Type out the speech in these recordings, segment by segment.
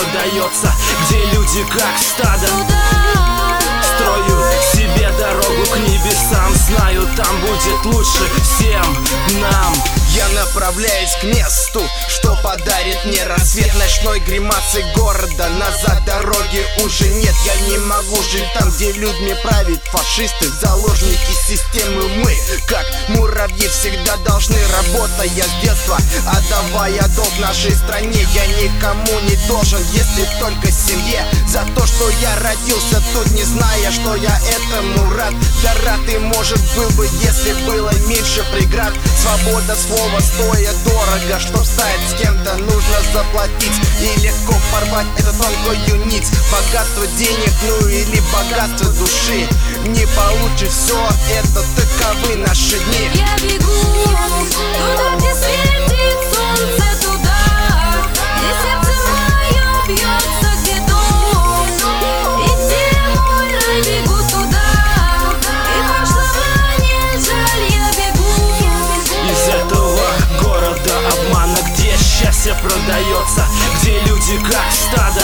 продается, где люди как стадо. Строю себе дорогу к небесам, знаю, там будет лучше всем нам. Я направляюсь к месту, что подарит мне рассвет ночной гримасы города. Назад дороги уже нет, я не могу жить там, где людьми правят фашисты, заложники системы. Мы, как муравьи, всегда должны, работая с детства, отдавая долг нашей стране. Я никому не должен, если только семье, за то, что я родился тут, не зная, что я этому рад. Да рад и, может, был бы, если было меньше преград. Свобода слова стоит дорого, чтоб стать с кем-то, нужно заплатить. И легко порвать эту тонкую нить. Богатство денег, ну или богатство души. Не получишь все это, таковы наши дни. Я бегу туда, где светит солнце, туда, где сердце мое бьется, где дом, и где мой рай. Бегу туда, и прошлого не жаль. Я бегу из этого города обмана, где счастье продается, где люди как стадо.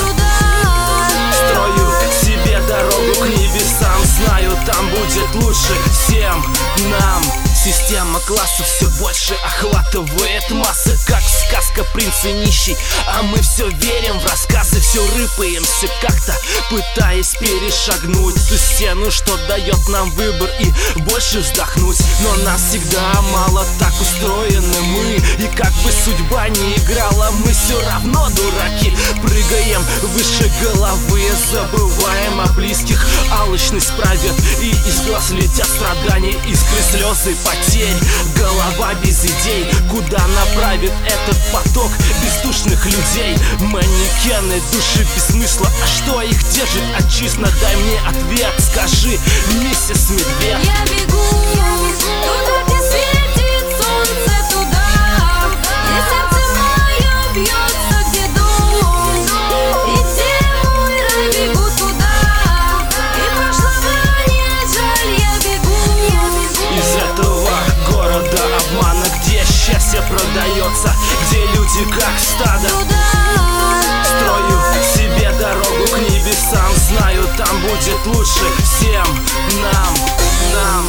Строю себе дорогу к небесам, знаю, там будет лучше всем нам. Система классов все больше охватывает массы, как сказка «Принц и нищий». А мы все верим в рассказы, все рыпаемся как-то, пытаясь перешагнуть ту стену, что дает нам выбор и больше вздохнуть. Но нас всегда мало, так устроены мы. И как бы судьба не играла, мы все равно дураки. Прыгаем выше головы, забываем о близких. Алчность правит, и из глаз летят страдания, искры, слезы, потерь. Голова без идей, куда направит этот поток бездушных людей? Манекены, души без смысла, а что их держит? Отчизна, дай мне ответ, скажи, миссис Медведь. Я бегу туда, где светит солнце, туда, где сердце мое бьется, где дом, и где мой рай. Бегу туда, и прошлого не жаль. Я бегу из этого города обмана, где счастье продается, где люди как стадо. Строю себе дорогу к небесам, знаю, там будет лучше всем нам.